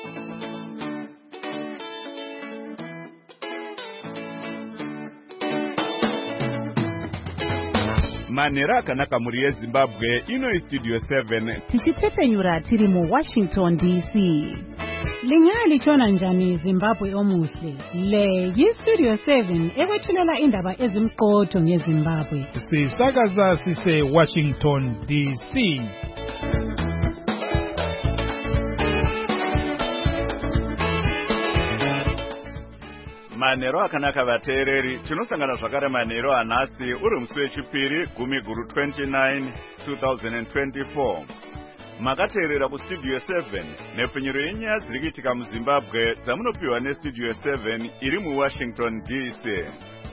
Manera akanaka muri yeZimbabwe ino Studio 7 tichitepenyura tiri mu Washington DC. Lingali chona njani Zimbabwe omuhle. Le yiStudio 7 ekwethulela indaba ezimqotho ngeZimbabwe. Sisakaza sise Washington DC. Manero akanaka vateereri tinosangana zvakare manero anhasi uri musi wechipiri 10/29 2024. Makateerera kuStudio 7 nepfunyiro yenyaya dziri kuitika muZimbabwe dzamunopiwa neStudio 7 iri muWashington DC.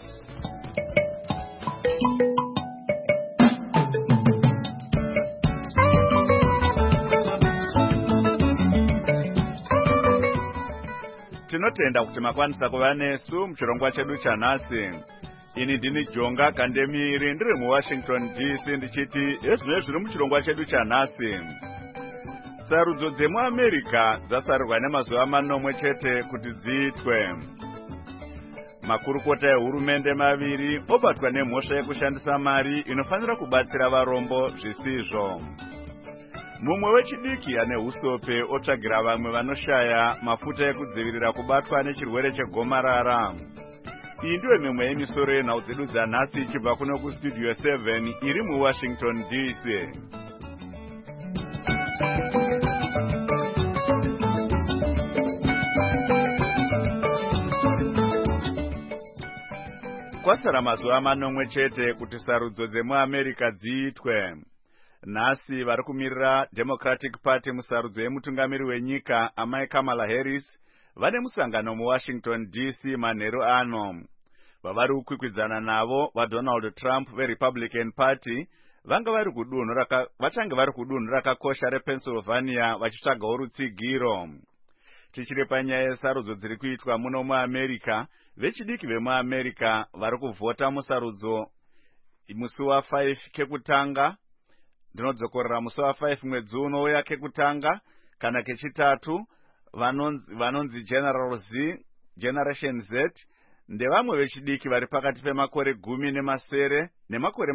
Tinotenda kuti makwanisa kuva nesu muchirongwa chedu chanhasi. Ini ndini Jonga Kandemiri ndiri muWashington DC ndichiti ezvino zviri muchirongwa chedu chanhasi. Sarudzo dzemuAmerica dzasarirwa nemazuva manomwe chete kuti dziitwe. Makurukota ehurumende maviri obatwa nemhosva yekushandisa mari inofanira kubatsira varombo zvisizvo. Mumwe wechidiki ane husope otsvagira vamwe vanoshaya mafuta ekudzivirira kubatwa nechirwere chegomarara. Iyi ndiyo mimwe yemisoro yenhau dzedu dzanhasi ichibva kuno kuStudio 7 iri muWashington DC. Kwasara mazuva manomwe chete kuti sarudzo dzemuAmerica dziitwe. Nhasi vari kumirira Democratic Party musarudzo yemutungamiri wenyika amai Kamala Harris vane musangano muWashington DC manheru ano. Vavari kukwikwidzana navo vaDonald Trump veRepublican Party vachange vari kudunhu rakakosha rePennsylvania vachitsvagawo rutsigiro. Tichiri panyaya yesarudzo dziri kuitwa muno muAmerica, vechidiki vemuAmerica vari kuvhota musarudzo musi wa5 kekutanga. Ndinodzokorera musi wa5 mwedzi unouya kekutanga kana kechitatu vanonzi Generation Z ndevamwe vechidiki vari pakati pemakore 10 nemakore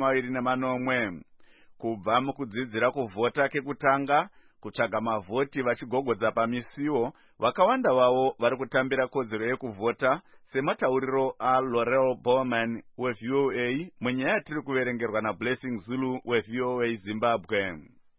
29. Kubva mukudzidzira kuvhota kekutanga kutsvaga mavhoti vachigogodza pamisiwo, vakawanda vavo vari kutambira kodzero yekuvhota sematauriro aLaurel Bowman weVOA munyaya yatiri kuverengerwa naBlessing Zulu weVOA Zimbabwe.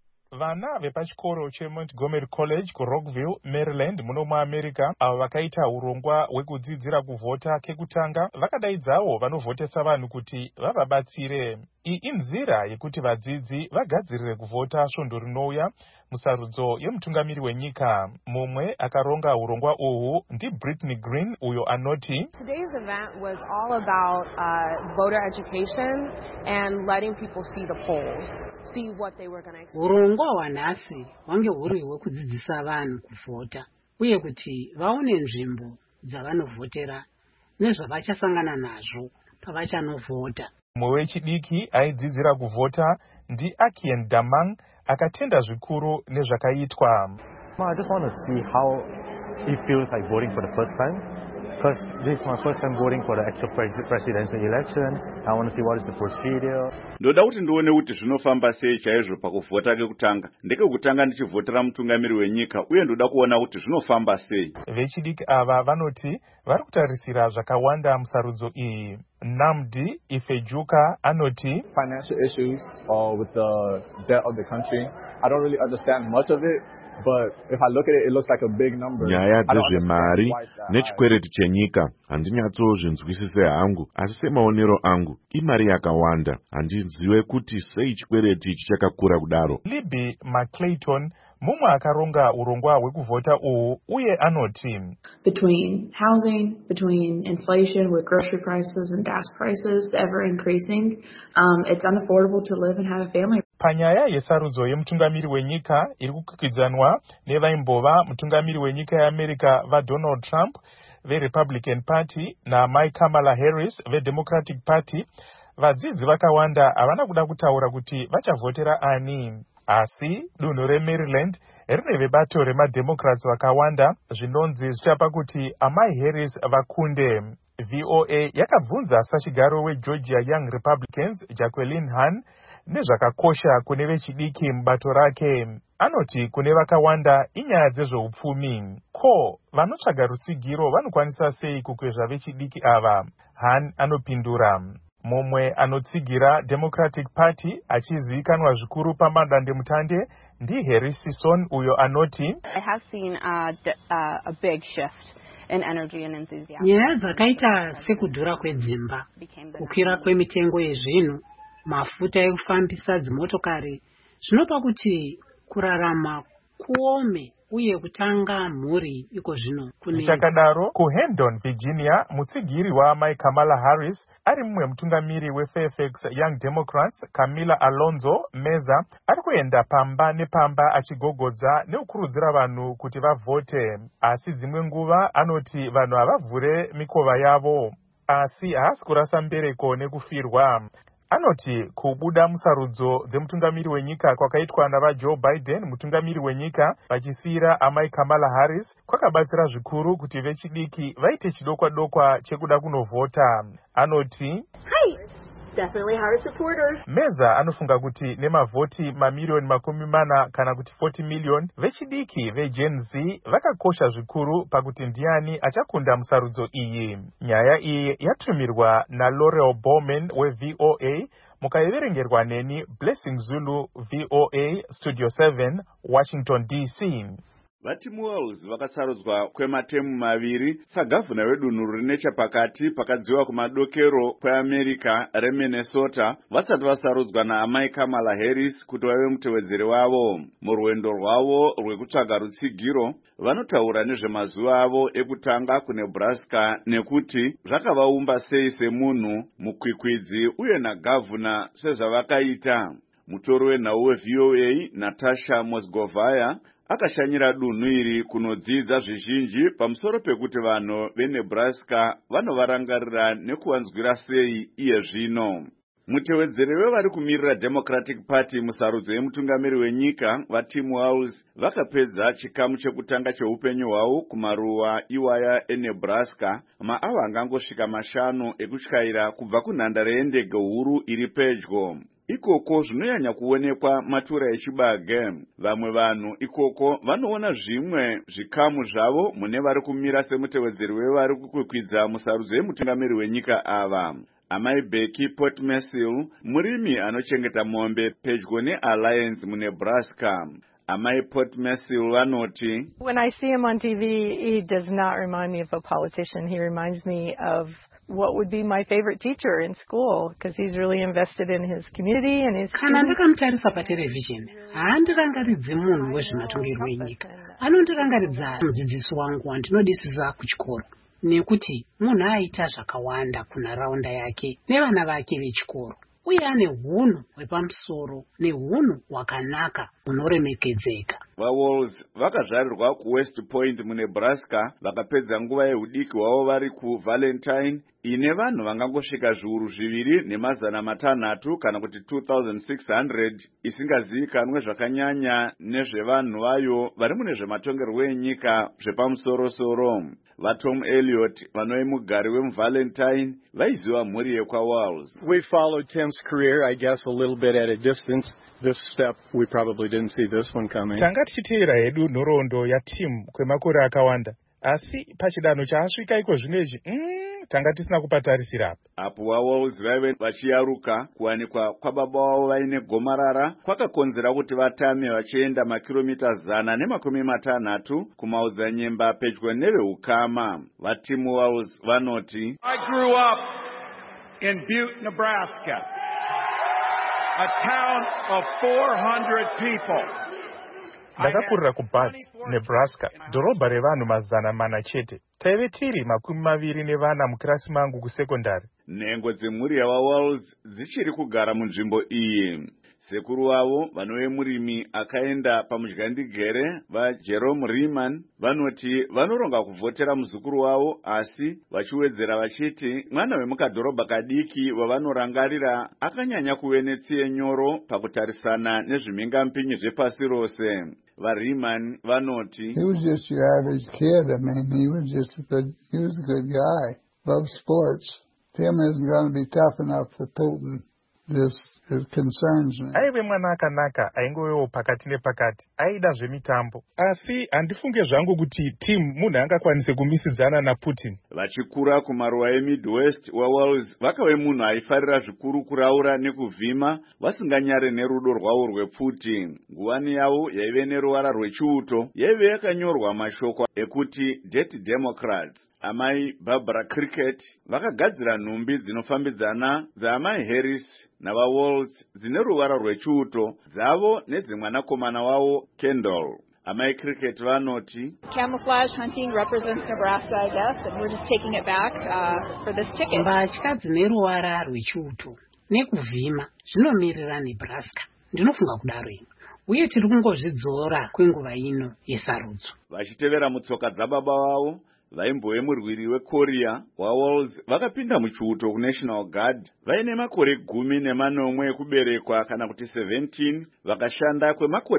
Vana vepachikoro cheMontgomery College kuRockville, Maryland muno muAmerica avo vakaita urongwa hwekudzidzira kuvhota kekutanga vakadaidzawo vanovhotesa vanhu kuti vavabatsire. Iyi inzira yekuti vadzidzi vagadzirire kuvhota svondo rinouya musarudzo yemutungamiri wenyika. Mumwe akaronga urongwa uhu ndiBrittany Green uyo anoti, Today's event was all about voter education and letting people see the polls, see what they were going to expect. Urongwa hwanhasi hwange huri hwekudzidzisa vanhu kuvhota uye kuti vaone nzvimbo dzavanovhotera nezvavachasangana nazvo pavachanovhota. Mumwe wechidiki aidzidzira kuvhota ndiAkien Damang akatenda zvikuru nezvakaitwa. I just want to see how it feels like voting for the first time, because this is my first time voting for the actual presidential election. I want to see what is the procedure. Ndoda kuti ndione kuti zvinofamba sei chaizvo pakuvhota kekutanga. Ndekekutanga ndichivhotera mutungamiri wenyika uye ndoda kuona kuti zvinofamba sei. Vechidiki ava vanoti vari kutarisira zvakawanda musarudzo iyi. Namdi Ifejuka anoti, financial issues with the debt of the country. I don't really understand much of it, but if I look at it, it looks like a big number. Nyaya dzezvemari nechikwereti chenyika handinyatsozvinzwisise hangu, asi semaonero angu imari yakawanda. Handizive kuti sei chikwereti ichi chakakura kudaro. Libby McClayton mumwe akaronga urongwa hwekuvhota uhu uye anoti, between housing, between inflation with grocery prices and gas prices ever increasing, it's unaffordable to live and have a family. Panyaya yesarudzo yemutungamiri wenyika iri kukwikwidzanwa nevaimbova mutungamiri wenyika yeAmerica vaDonald Trump veRepublican Party naamai Kamala Harris veDemocratic Party, vadzidzi vakawanda havana kuda kutaura kuti vachavhotera ani. Asi dunhu reMaryland rine vebato remademocrats vakawanda zvinonzi zvichapa kuti amai Harris vakunde. VOA yakabvunza sachigaro weGeorgia Young Republicans Jacqueline Hahn nezvakakosha kune vechidiki mubato rake. Anoti kune vakawanda inyaya dzezveupfumi. Ko, vanotsvaga rutsigiro vanokwanisa sei kukwezva vechidiki ava? Hahn anopindura. Mumwe anotsigira Democratic Party achizivikanwa zvikuru pamadandemutande ndiHarrison uyo anoti I have seen a big shift in energy and enthusiasm. Nyaya dzakaita sekudhura kwedzimba, kukwira kwemitengo yezvinhu, mafuta ekufambisa dzimotokari, zvinopa kuti kurarama kuome uye kutanga mhuri iko zvino kune. Chakadaro kuHendon, Virginia, mutsigiri waamai Kamala Harris ari mumwe mutungamiri weFairfax Young Democrats Camila Alonzo Meza ari kuenda pamba nepamba achigogodza neukurudzira vanhu kuti vavhote. Asi dzimwe nguva anoti vanhu havavhure mikova yavo, asi haasi kurasa mbereko nekufirwa. Anoti kubuda musarudzo dzemutungamiri wenyika kwakaitwa navaJoe Biden mutungamiri wenyika vachisiyira amai Kamala Harris kwakabatsira zvikuru kuti vechidiki vaite chidokwa-dokwa chekuda kunovhota. Anoti definitely Harris supporters. Meza anofunga kuti nemavhoti mamiliyoni 40 kana kuti 40 million vechidiki veGen Z vakakosha zvikuru pakuti ndiani achakunda musarudzo iyi. Nyaya iyi yatumirwa naLaurel Bowman weVOA mukaiverengerwa neni Blessing Zulu, VOA Studio 7, Washington DC. VaTim Walz vakasarudzwa kwematemu maviri sagavhuna wedunhu riri nechapakati pakadziwa kumadokero kweAmerica reMinnesota vasati vasarudzwa naamai Kamala Harris kuti vave mutevedzeri wavo. Murwendo rwavo rwekutsvaga rutsigiro vanotaura nezvemazuva avo ekutanga kuNebraska nekuti zvakavaumba sei semunhu, mukwikwidzi uye nagavhuna sezvavakaita. Mutori wenhau weVOA Natasha Mosgovaya akashanyira dunhu iri kunodzidza zvizhinji pamusoro pekuti vanhu veNebraska vanovarangarira nekuvanzwira sei iye zvino. Mutevedzeri wevari kumirira Democratic Party musarudzo yemutungamiri wenyika vaTim Walz vakapedza chikamu chekutanga cheupenyu hwavo kumaruwa iwaya eNebraska maava angangosvika 5 ekutyaira kubva kunhandare yendege huru iri pedyo. Ikoko zvinoyanya kuonekwa matura echibage. Vamwe vanhu ikoko vanoona zvimwe zvikamu zvavo mune vari kumira semutevedzeri wevari kukwikwidza musarudzo yemutungamiri wenyika ava. Amai Becky Potmasil, murimi anochengeta mombe pedyo neAlliance muNebraska. Amai Potmasil vanoti, When I see him on TV, he does not remind me of a politician. He reminds me of what would be my favorite teacher in school because he's really invested in his community and his Kana ndakamutarisa patelevision, handirangaridze munhu wezvematongerwo enyika. Anondirangaridza mudzidzisi wangu wandinodisisa kuchikoro. Nekuti munhu aita zvakawanda kunharaunda yake nevana vake vechikoro. Uye ane hunhu hwepamusoro nehunhu hwakanaka hunoremekedzeka. VaWalz vakazvarirwa kuWest Point muNebraska vakapedza nguva yehudiki hwavo vari kuValentine ine vanhu vangangosvika zviuru 2,600 kana kuti 2,600 isingazivikanwe zvakanyanya nezvevanhu vayo vari mune zvematongerwo enyika zvepamusoro-soro. VaTom Elliott vanove mugari wemuValentine vaiziva mhuri yekwaWalz. We followed Tim's career, I guess, a little bit at a distance. This step, we probably didn't see this one coming. Tanga tichiteera hedu nhoroondo yaTim kwemakore akawanda. Asi pachidanho chaasvika iko zvinezvi, tanga tisina kupatarisira. Apo vaWalz vaive vachiyaruka kuwanikwa kwababa wavo vaine gomarara kwakakonzera kuti vatame vachienda makiromita 160 kumaodzanyemba pedyo neveukama. VaTim Walz vanoti, I grew up in Butte, Nebraska, a town of 400 people. Ndakakurira kuButte, Nebraska, dhorobha revanhu 400 chete. Taive tiri 24 mukirasi mangu kusekondari. Nhengo dzemhuri yavaWalz dzichiri kugara munzvimbo iyi. sekuru wavo vanove murimi akaenda pamudyandigere vaJerome Riemann vanoti vanoronga kuvhotera muzukuru wavo, asi vachiwedzera vachiti mwana wemukadhorobha kadiki wavanorangarira akanyanya kuve netsiye nyoro pakutarisana nezvimhingampinyi zvepasi rose. VaRiemann vanoti he was just your average kid. I mean, he was a good guy. Loved sports. Tim isn't going to be tough enough for Putin. This concerns me. Aive mwana akanaka, aingovewo pakati nepakati, aida zvemitambo. Asi handifunge zvangu kuti Tim munhu angakwanise kumisidzana naPutin. Vachikura kumaruwa eMidwest waWales vakave munhu aifarira zvikuru kuraura nekuvhima vasinganyare nerudo rwavo rwePutin. Nguwani yavo yaive neruvara rwechiuto, yaive yakanyorwa mashoko ekuti Dirty Democrats. Amai Barbara Cricket vakagadzira nhumbi dzinofambidzana dzaamai Harris navaWalls dzine ruvara rwechiuto dzavo nedzemwanakomana wavo Kendall. Amai Cricket vanoti camouflage hunting represents Nebraska, I guess, and we're just taking it back for this ticket. Mbatya dzine ruvara rwechiuto nekuvhima zvinomirira Nebraska. Ndinofunga kudaro ino. Uye tiri kungozvidzora kwenguva ino yesarudzo. Vachitevera mutsoka dzababa vavo vaimbove murwiri weKorea waWalls vakapinda muchiuto kuNational Guard vaine makore 14 ekuberekwa kana kuti 17, vakashanda kwemakore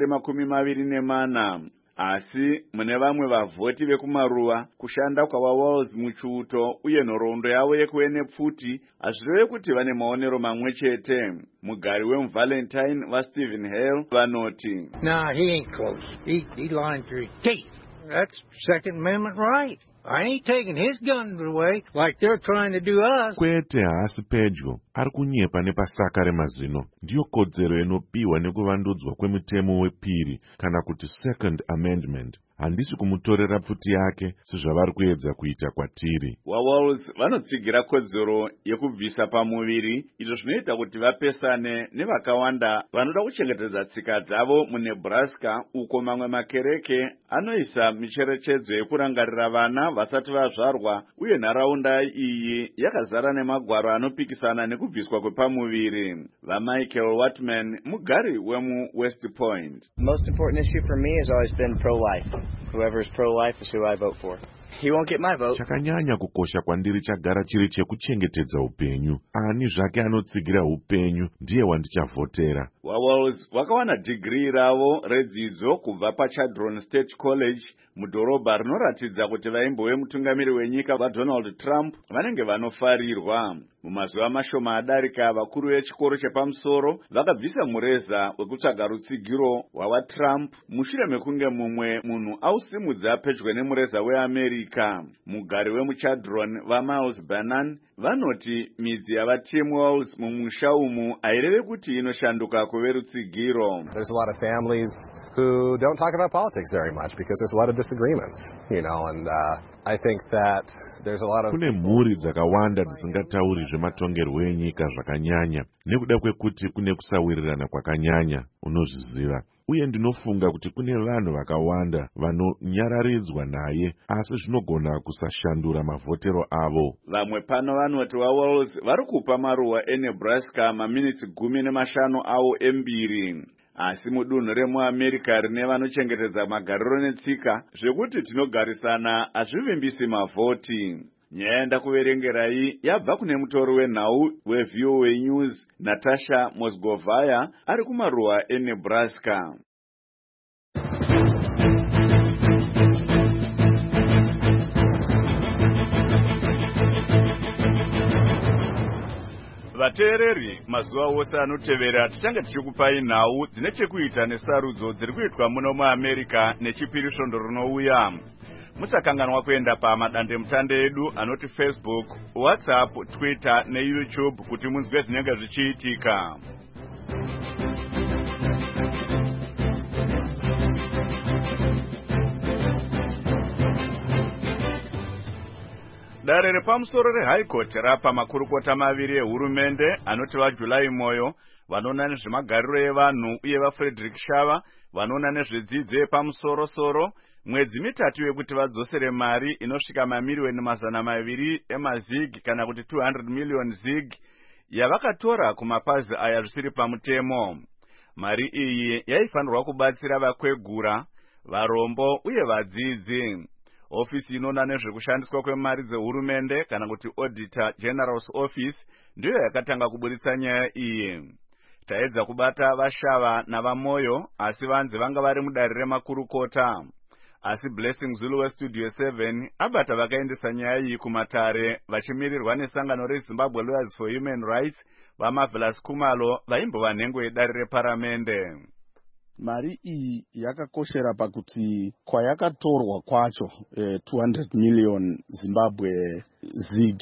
24. Asi mune vamwe vavhoti vekumaruwa kushanda kwavaWalls muchiuto uye nhoroondo yavo yekuve nepfuti hazvireve kuti vane maonero mamwe chete. Mugari wemuValentine vaStephen Hale vanoti Nah, he ain't close. He lying through his teeth. That's Second Amendment right. I ain't taking his guns away like they're trying to do us. Kwete haasi pedyo, ari kunyepa nepasaka remazino. Ndiyo kodzero inopiwa nekuvandudzwa kwemitemo wepiri kana kuti Second Amendment. Handisi kumutorera pfuti yake sezvavari kuedza kuita kwatiri. VaWalls vanotsigira kodzero yekubvisa pamuviri, izvo zvinoita kuti vapesane nevakawanda vanoda kuchengetedza tsika dzavo muNebraska, uko mamwe makereke anoisa micherechedzo yekurangarira vana vasati vazvarwa, uye nharaunda iyi yakazara nemagwaro anopikisana nekubviswa kwepamuviri. VaMichael Watman mugari wemuWest Point. The most important issue for me has always been pro-life. Whoever is pro-life is who I vote for. He won't get my vote. Chakanyanya kukosha kwandiri chagara chiri chekuchengetedza upenyu. Ani zvake anotsigira upenyu ndiye wandichavhotera. VaWalls vakawana dhigiri ravo redzidzo kubva paChadron State College mudhorobha rinoratidza kuti vaimbove mutungamiri wenyika vaDonald Trump vanenge vanofarirwa. Mumazuva mashoma adarika vakuru vechikoro chepamusoro vakabvisa mureza wekutsvaga rutsigiro hwavaTrump mushure mekunge mumwe munhu ausimudza pedyo nemureza weAmerika. Mugari wemuChadron vaMiles Bannon vanoti midzi yavaTim Walls mumusha umu haireve kuti inoshanduka kuve rutsigiro. There's a lot of families who don't talk about politics very much because there's a lot of disagreements, and I think that there's a lot of kune mhuri dzakawanda dzisingatauri zvematongerwo enyika zvakanyanya nekuda kwekuti kune kusawirirana kwakanyanya unozviziva. Uye ndinofunga kuti kune vanhu vakawanda vanonyararidzwa naye asi zvinogona kusashandura mavhotero avo. Vamwe pano vanoti vaWalls vari kupa maruwa eNebraska maminitsi 15 avo embiri. Asi mudunhu remuAmerika rine vanochengetedza magariro netsika zvekuti tinogarisana hazvivimbisi mavhoti. Nyaya ndakuverengerai yabva kune mutori wenhau weVOA News Natasha Mosgovaya ari kumaruwa eNebraska. Vateereri, mazuva ose anotevera tichange tichikupai nhau dzine chekuita nesarudzo dziri kuitwa muno muAmerika nechipiri svondo rinouya. Musakanganwa kuenda pamadandemutande edu anoti Facebook, WhatsApp, Twitter neYouTube kuti munzwe zvinenge zvichiitika. Dare repamusoro reHigh Court rapa makurukota maviri ehurumende anoti vaJulai Moyo vanoona nezvemagariro evanhu uye vaFrederick Shava vanoona nezvedzidzo yepamusoro-soro mwedzi mitatu yekuti vadzosere mari inosvika mamiliyoni 200 emazig kana kuti 200 million zig yavakatora kumapazi aya zvisiri pamutemo. Mari iyi yaifanirwa kubatsira vakwegura, varombo uye vadzidzi. Ofisi inoona nezvekushandiswa kwemari dzehurumende kana kuti Auditor General's Office ndiyo yakatanga kuburitsa nyaya iyi. Taedza kubata vashava navamoyo asi vanzi vanga vari mudare remakurukota. Asi Blessing Zulu weStudio 7 abata vakaendesa nyaya iyi kumatare vachimirirwa nesangano reZimbabwe Lawyers for Human Rights vaMarvelous Khumalo vaimbova nhengo yedare reparamende. Mari iyi yakakoshera pakuti kwayakatorwa kwacho 200 million Zimbabwe ZIG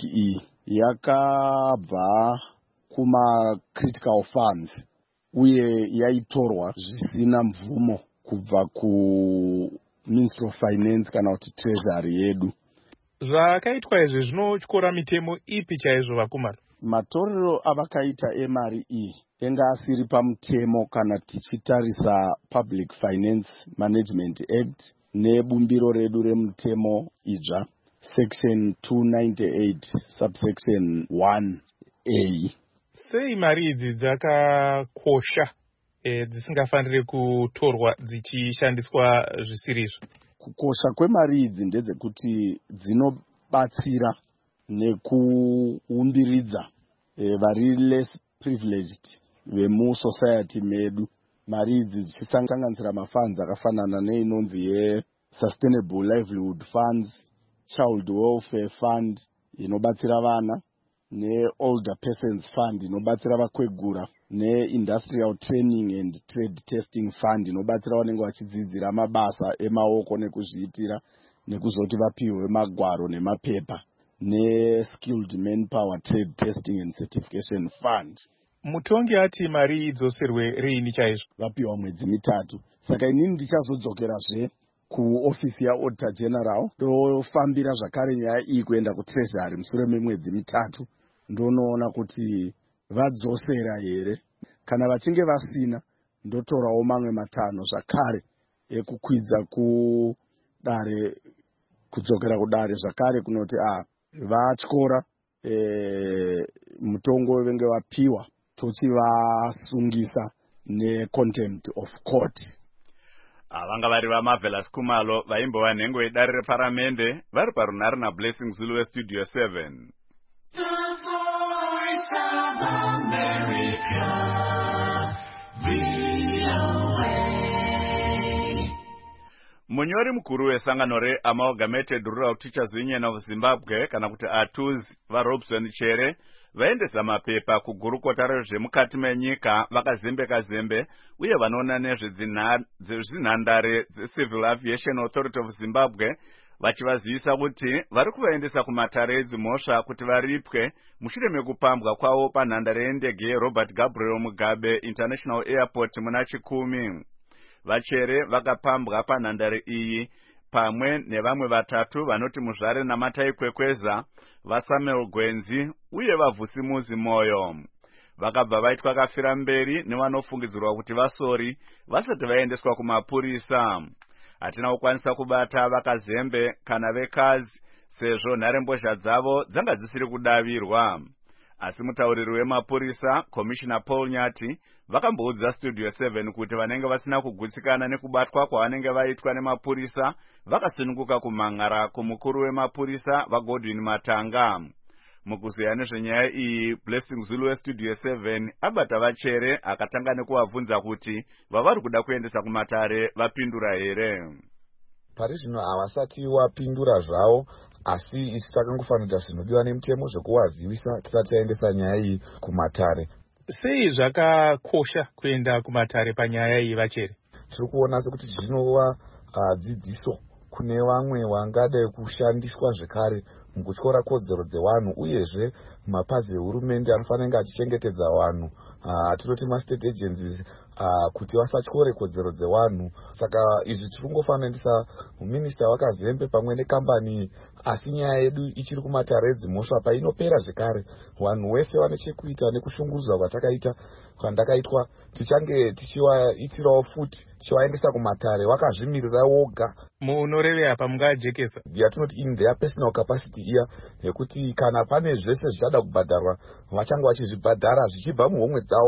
yakabva kuma critical funds uye yaitorwa zvisina mvumo kubva ku Ministry of Finance kana kuti Treasury yedu. Zvakaitwa izvi zvinotyora mitemo ipi chaizvo vakumana? Matorero avakaita emari iyi enga asiri pamutemo kana tichitarisa Public Finance Management Act nebumbiro redu remutemo idzva section 298 subsection 1A. Sei mari idzi dzakakosha dzisingafaniri kutorwa dzichishandiswa zvisirizvo? Kukosha kwemari idzi ndedzekuti dzinobatsira nekuumbiridza vari less privileged vemusociety medu. Mari idzi dzichisanganisira mafunds akafanana neinonzi ye-Sustainable Livelihood Funds, Child Welfare Fund inobatsira vana, ne-Older Persons Fund inobatsira vakwegura, ne-Industrial Training and Trade Testing Fund inobatsira vanenge vachidzidzira mabasa emaoko nekuzviitira nekuzoti vapiwe magwaro nemapepa, ne-Skilled Manpower Trade Testing and Certification Fund. Mutongi ati mari idzoserwe riini chaizvo? Vapiwa mwedzi mitatu. Saka inini ndichazodzokerazve kuofisi yaAuditor General ndofambira zvakare nyaya iyi kuenda kuTreasury mushure memwedzi mitatu ndonoona kuti vadzosera here. Kana vachinge vasina ndotorawo mamwe matano zvakare ekukwidza kudare kudzokera kudare zvakare kunoti vatyora mutongo venge vapiwa tochivasungisa ne-contempt of court. Vanga vari vaMarvelous Khumalo vaimbova nhengo yedare reparamende vari parunhare naBlessing Zulu weStudio 7. Munyori mukuru wesangano reAmalgamated Rural Teachers Union of Zimbabwe kana kuti ATUZ vaRobson Chere vaendesa mapepa kugurukota rezvemukati menyika vakazembe uye vanoona nezvezinhandare dzeCivil Aviation Authority of Zimbabwe vachivazivisa kuti vari kuvaendesa kumatare edzimhosva kuti varipwe mushure mekupambwa kwavo panhandare yendege yeRobert Gabriel Mugabe International Airport muna 10. Vachere vakapambwa panhandare iyi pamwe nevamwe vatatu vanoti Muzvare naMatai Kwekweza, vaSamuel Gwenzi uye vaVhusimuzi Moyo. Vakabva vaitwa kafira mberi nevanofungidzirwa kuti vasori vasati vaendeswa kumapurisa. Hatina kukwanisa kubata vakazembe kana vekazi sezvo nharembozha dzavo dzanga dzisiri kudavirwa. Asi mutauriri wemapurisa Commissioner Paul Nyati vakamboudza Studio 7 kuti vanenge vasina kugutsikana nekubatwa kwavanenge vaitwa nemapurisa vakasununguka kumhan'ara kumukuru wemapurisa vaGodwin Matanga. Mukuzeya nezvenyaya iyi Blessing Zulu weStudio 7 abata vachere akatanga nekuvabvunza kuti vavari kuda kuendesa kumatare vapindura here. Pari zvino havasati wapindura zvavo, asi isu takangofanira zvinodiwa nemutemo zvekuvazivisa tisati taendesa nyaya iyi kumatare. Sei zvakakosha kuenda kumatare panyaya iyi vachere? Tiri kuona sekuti zvinova dzidziso kune vamwe vangada kushandiswa zvekare mukutyora kodzero dzevanhu, uyezve mapazi ehurumende anofanira achichengetedza vanhu, tinoti mastate agencies, kuti vasatyore kodzero dzevanhu. Saka izvi tiri kungofanira muminista wakazembe pamwe nekambani, asi nyaya yedu ichiri kumatare edzimhosva painopera zvekare. Vanhu vese vane chekuita nekushungurudza kwatakaita kwandakaitwa tichange tichivaitirawo futi tichivaendesa kumatare vakazvimirira woga. Munorevera pamungajekesa yatinoti in their personal capacity iya yekuti kana pane zvese zvichada kubhadharwa vachange vachizvibhadhara zvichibva muhomwe dzavo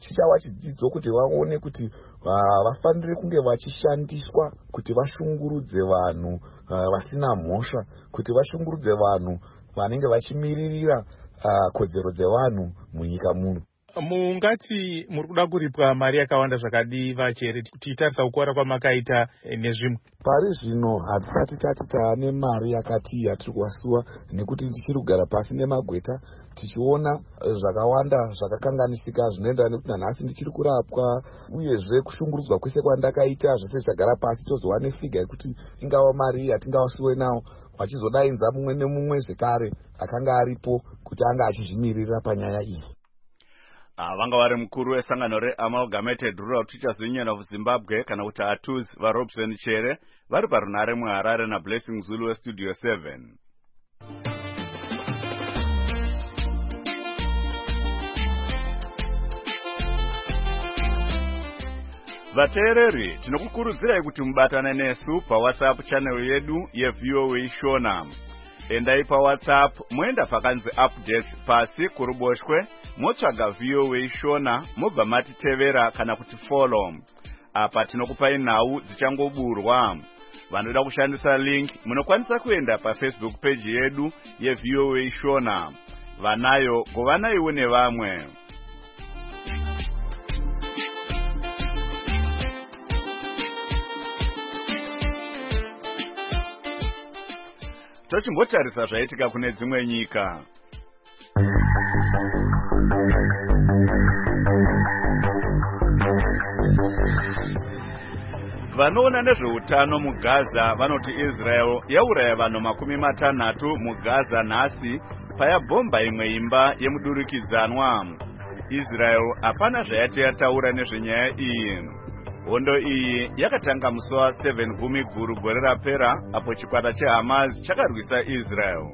chichava chidzidzo kuti vaone kuti vafanire kunge vachishandiswa kuti vashungurudze vanhu vasina mhosva, kuti vashungurudze vanhu vanenge vachimiririra kodzero dzevanhu munyika muno. Mungati muri kuda kuripwa mari yakawanda zvakadii vachere tichitarisa kukura kwamakaita nezvimwe? Pari zvino hatisati tati taane mari yakati yatiri kuwasiwa, nekuti tichiri kugara pasi nemagweta tichiona zvakawanda zvakakanganisika zvinoenderana nekuti nanhasi ndichiri kurapwa, uyezve kushungurudzwa kwese kwandakaita zvese zvichagara pasi tozova nefiga yekuti ingava mari yatingawasiwe nawo, vachizodainza mumwe nemumwe zvekare akanga aripo kuti anga achizvimirira panyaya iyi. Vanga vari mukuru wesangano reAmalgamated Rural Teachers Union of Zimbabwe kana kuti ATUZ vaRobson Chere vari parunare muHarare naBlessing Zulu weStudio 7. Vateereri, tinokukurudzirai kuti mubatane nesu paWhatsApp channel yedu yeVOA Shona. Endai paWhatsApp moenda pakanzi updates pasi kuruboshwe motsvaga VOA Shona mobva matitevera kana kuti follow. Apa tinokupai nhau dzichangoburwa. Vanoda kushandisa link munokwanisa kuenda paFacebook page yedu yeVOA Shona. Vanayo govanaiwo nevamwe. Tochimbotarisa zvaitika kune dzimwe nyika. Vanoona nezveutano muGaza vanoti Israel yauraya vanhu 60 muGaza nhasi payabhomba imwe imba yemudurikidzanwa. Israel hapana zvayati yataura nezvenyaya iyi. Hondo iyi yakatanga musi wa7 Gumiguru gore rapera apo chikwata cheHamas chakarwisa Israel.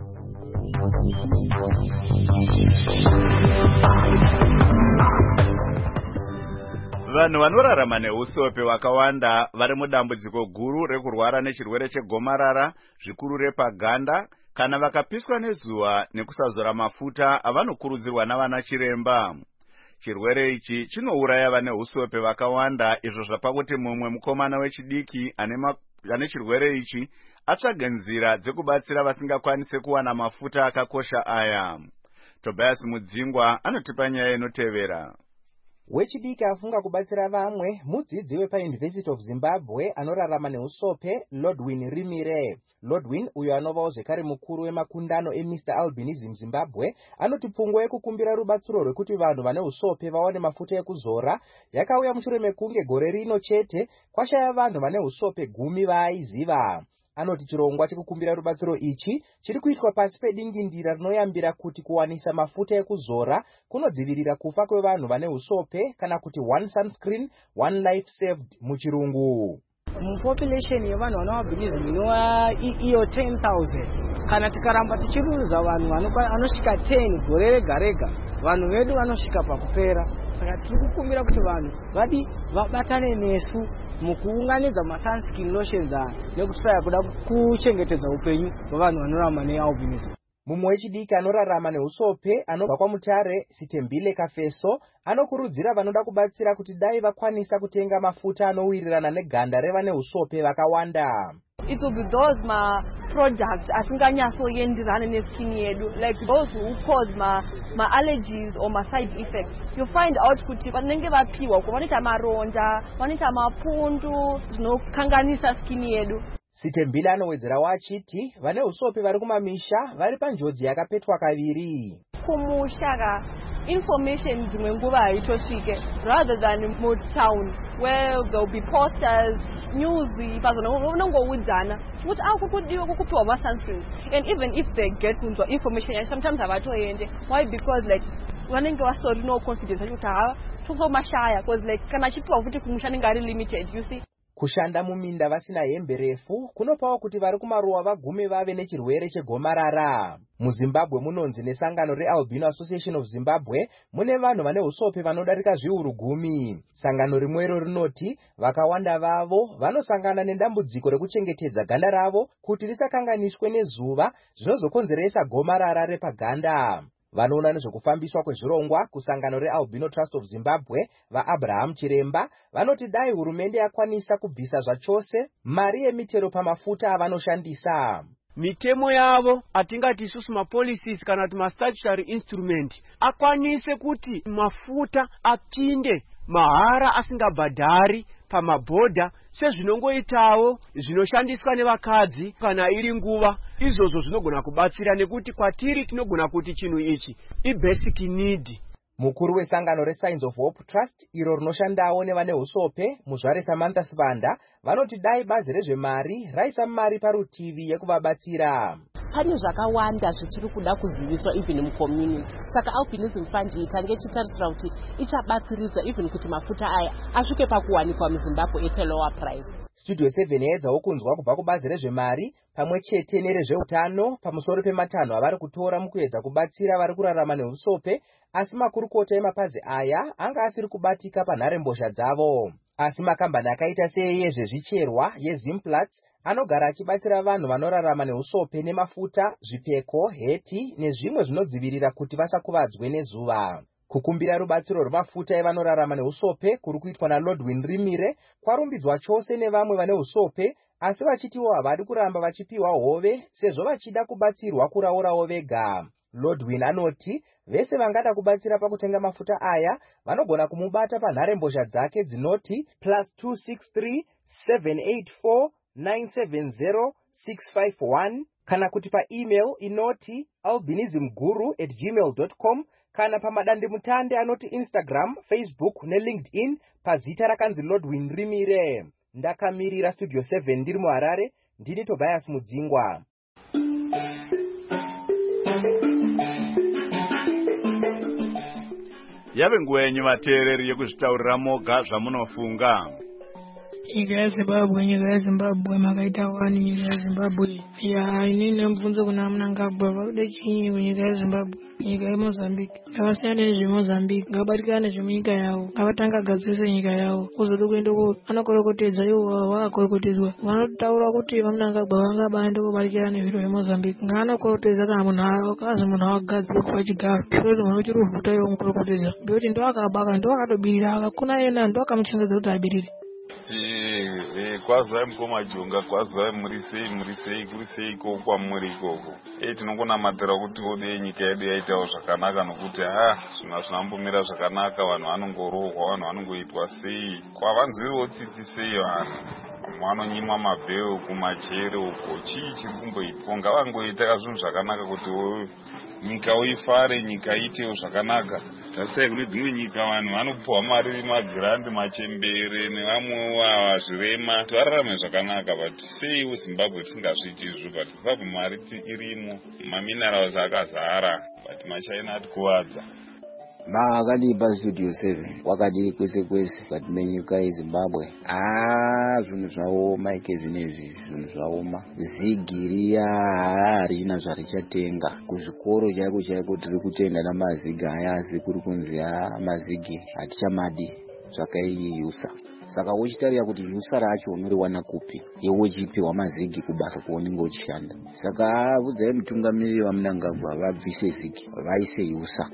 Vanhu vanorarama neusope vakawanda vari mudambudziko guru rekurwara nechirwere chegomarara zvikuru repaganda kana vakapiswa nezuva nekusazora mafuta avanokurudzirwa navana chiremba. Chirwere ichi chinouraya vane usope vakawanda, izvo zvapakuti mumwe mukomana wechidiki ane chirwere ichi atsvage nzira dzekubatsira vasingakwanise kuwana mafuta akakosha aya. Tobias Mudzingwa anotipa nyaya inotevera. Wechidiki afunga kubatsira vamwe mudzidzi wepaUniversity of Zimbabwe anorarama neusope Lodwin Rimire. Lodwin, uyo anovawo zvekare mukuru wemakundano eMr Albinism Zimbabwe, anoti pfungwa yekukumbira rubatsiro rwekuti vanhu vane usope vawane mafuta ekuzora yakauya mushure mekunge gore rino chete kwashaya vanhu vane usope 10 vaaiziva. Anoti chirongwa chekukumbira rubatsiro ichi chiri kuitwa pasi pedingindira rinoyambira kuti kuwanisa mafuta ekuzora kunodzivirira kufa kwevanhu vane usope kana kuti one sunscreen one life saved muchirungu. Population yevanhu vane albinism inova iyo 10,000. Kana tikaramba tichiruza vanhu vanosvika 10 gore rega rega, vanhu vedu vanosvika pakupera. Saka tiri kukumbira kuti vanhu vabatane nesu mukuunganidza masunscreen lotions nekuti kuda kuchengetedza upenyu hwevanhu vanorarama nealbinism. Mumwe wechidiki anorarama neusope anobva kwaMutare, Sitembile Kafeso, anokurudzira vanoda kubatsira kuti dai vakwanisa kutenga mafuta anowirirana neganda revane usope vakawanda. It will be those products asinganyatsoenderana neskin yedu, like those who cause allergies or side effects. You find out kuti vanenge vapiwa vanoita maronda, vanoita mapundu zvinokanganisa skin yedu. Sitembile anowedzera wachiti vane usope vari kumamisha vari panjodzi yakapetwa kaviri. Kumusha information dzimwe nguva haitosvike, rather than mutown where there will be posters, news, vanongoudzana kuti kukudiwa kukupiwa masunscreens, and even if they get kunzwa information sometimes havatoende. Why? Because like vanenge vasori no confidence kuti tozomashaya, because like kana chipiwa futi kumusha nenge ari limited, you see. Kushanda muminda vasina hembe refu kunopawo kuti vari kumaruwa vagume vave nechirwere chegomarara. MuZimbabwe munonzi nesangano reAlbino Association of Zimbabwe mune vanhu vane usope vanodarika zviuru 10. Sangano rimwero rinoti vakawanda vavo vanosangana nedambudziko rekuchengetedza ganda ravo kuti risakanganiswe nezuva zvinozokonzeresa gomarara repaganda. Vanoona nezvekufambiswa kwezvirongwa kusangano reAlbino Trust of Zimbabwe vaAbraham Chiremba vanoti dai hurumende yakwanisa kubvisa zvachose mari yemitero pamafuta avanoshandisa. Mitemo yavo atingati isusu mapolicies kana kuti mastatutory instrument akwanise kuti mafuta apinde mahara asingabhadhari pamabhodha sezvinongoitawo zvinoshandiswa nevakadzi kana iri nguva. Izvozvo zvinogona kubatsira nekuti kwatiri tinogona kuti chinhu ichi ibasic need. Mukuru wesangano reSigns of Hope Trust iro rinoshandawo nevane usope muzvare Samantha Sibanda vanoti dai bazi rezvemari raisa mari parutivi yekuvabatsira. Pane zvakawanda zvichiri kuda kuziviswa even mucommunity. Saka Albinism Fund itange ichitarisira kuti ichabatsiridza even kuti mafuta aya asvike pakuwanikwa muZimbabwe at a lower price. Studio 7 yaedzawo kunzwa kubva kubazi rezvemari pamwe chete nerezveutano pamusoro pematanho avari kutora mukuedza kubatsira vari kurarama neusope, asi makurukota emapazi aya anga asiri kubatika panharembozha dzavo. Asi makambani akaita seyezvezvicherwa yeZimplats anogara achibatsira vanhu vanorarama neusope nemafuta, zvipfeko, heti nezvimwe zvinodzivirira kuti vasakuvadzwe nezuva. Kukumbira rubatsiro rwemafuta evanorarama neusope kuri kuitwa naLodwin Rimire kwarumbidzwa chose nevamwe vane usope, asi vachitiwo havadi kuramba vachipiwa hove sezvo vachida kubatsirwa kuraurawo vega. Lodwin anoti vese vangada kubatsira pakutenga mafuta aya vanogona kumubata panharembozha dzake dzinoti +263 784 970 651 kana kuti paemail inoti albinismguru@gmail.com kana pamadandemutande anoti Instagram, Facebook neLinkedIn pazita rakanzi Lodwin Rimire. Ndakamirira Studio 7 ndiri muHarare, ndini Tobias Mudzingwa. Yave nguva yenyu vateereri yekuzvitaurira moga zvamunofunga. Nyika yeZimbabwe makaita wani nyika yeZimbabwe. Inini ndamubvunza kuna Mnangagwa vakuda chinyi kunyika yeZimbabwe. Nyika yeMozambique ngavasiyane nezveMozambique, ngavabatikane zvemunyika yavo, ngavatanga gadzirisa nyika yavo. Kuzoda kuenda anokorokotedza ivo vakakorokotedzwa vanotaura kuti vaMnangagwa vangabaenda kubatikana nezviro zveMozambique. Ngaanokorokotedza kana munhu akazi munhu akagadzirwa kupa chigaro kuti munhu uchiruvuta ivo mukorokotedza ngekuti ndo akabaka ndo akatobirira akakuna yena ndo akamuchengetedza kuti abirire. Kwazai mukoma jonga, kwazai murisei kurisei ikoko kwamuri ikoko. Tinongonamatira kuti ode nyika yedu yaitawo zvakanaka nokuti zvima zvinambomira zvakanaka, vanhu vanongorohwa, vanhu vanongoitwa sei. Kwavanzwiriwo tsitsi sei vanhu. Vanonyimwa mabheu kumachere uko. Chii chiri kumboitwa? Ngavangoita zvinhu zvakanaka kuti nyika uifare, nyika iitewo zvakanaka. Tasai kune dzimwe nyika vanhu vanopuwa mari magirandi, machembere nevamwe zvirema kuti vararame zvakanaka. But sei Zimbabwe tisingazviiti izvo? But Zimbabwe mari irimo, maminerals akazara, but machaina atikuvadza. Makadipa Studio 7 wakadi kwese kwese kati menyika yeZimbabwe. Zvinhu zvaoma ike zvinezvi, zvinhu zvaoma. Zigiri harina zvarichatenga. Kuzvikoro chaiko tiri kutenga namazigi aya, asi kuri kunzi mazigi hatichamadi zvakaiyusa. Saka uchitarira kuti yusa racho unoriwana kupi, iwe uchipiwa mazigi kubasa kuonenga uchishanda. Saka vudzai mutungamiriri waMnangagwa vabvise zigi vaise yusa.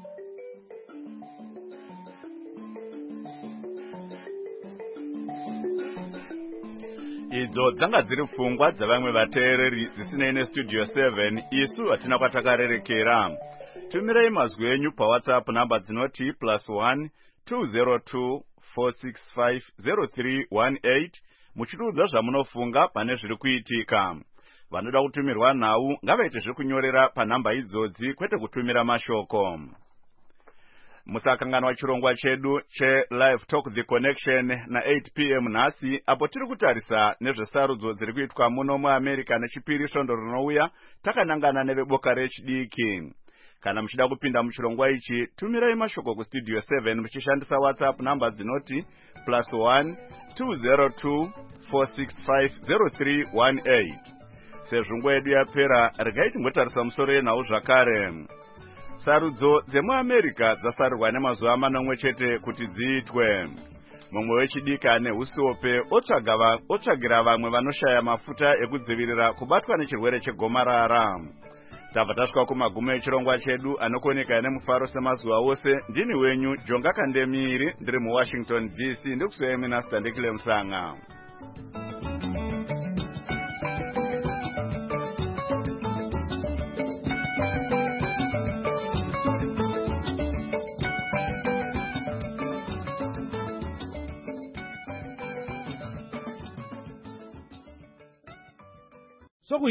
Idzo dzanga dziri pfungwa dzavamwe vateereri dzisinei neStudio 7, isu hatina kwatakarerekera. Tumirei mazwi enyu paWhatsApp namba dzinoti +1 202 465 0318 muchitiudza zvamunofunga pane zviri kuitika. Vanoda kutumirwa nhau ngavaite zvekunyorera panhamba idzodzi, kwete kutumira mashoko. Musakanganwa chirongwa chedu che-Live Talk The Connection na8 p.m. nhasi, apo tiri kutarisa nezvesarudzo dziri kuitwa muno muAmerica nechipiri svondo rinouya takanangana neveboka rechidiki. Kana muchida kupinda muchirongwa ichi, tumirai mashoko kuStudio 7 muchishandisa WhatsApp namba dzinoti +1 202 465 0318. Sezvungu yedu yapera, regai tingotarisa musoro yenhau zvakare. Sarudzo dzemuAmerica dzasarirwa nemazuva manomwe chete kuti dziitwe. Mumwe wechidiki ane usope otsvagira vamwe vanoshaya mafuta ekudzivirira kubatwa nechirwere chegomarara. tabva tasvika kumagumo echirongwa chedu anokoneka nemufaro semazuva ose. Ndini wenyu Jonga Kandemiri ndiri muWashington DC, ndikusiyai Minasta Ndikile Msanga.